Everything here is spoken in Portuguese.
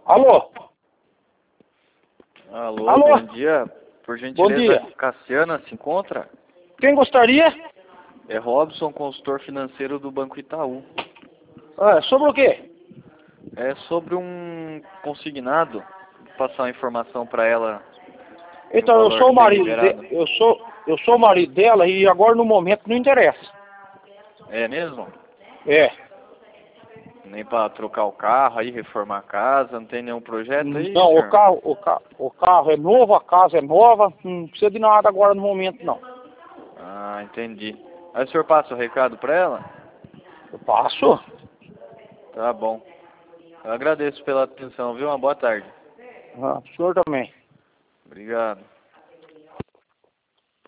Alô? Alô, Alô? bom dia. Por gentileza, Bom dia. Cassiana se encontra? Quem gostaria? É Robson, consultor financeiro do Banco Itaú. Sobre o quê? É sobre um consignado. Vou passar uma informação para ela. De um Então, eu valor sou o que tem marido liberado. eu sou o marido dela e agora no momento não interessa. É mesmo? É. Nem para trocar o carro aí, reformar a casa, não tem nenhum projeto aí, Não, senhor? o carro é novo, a casa é nova, não precisa de nada agora no momento não. Ah, entendi. Aí o senhor passa o recado para ela? Eu passo? Tá bom. Eu agradeço pela atenção, viu? Uma boa tarde. O senhor também. Obrigado.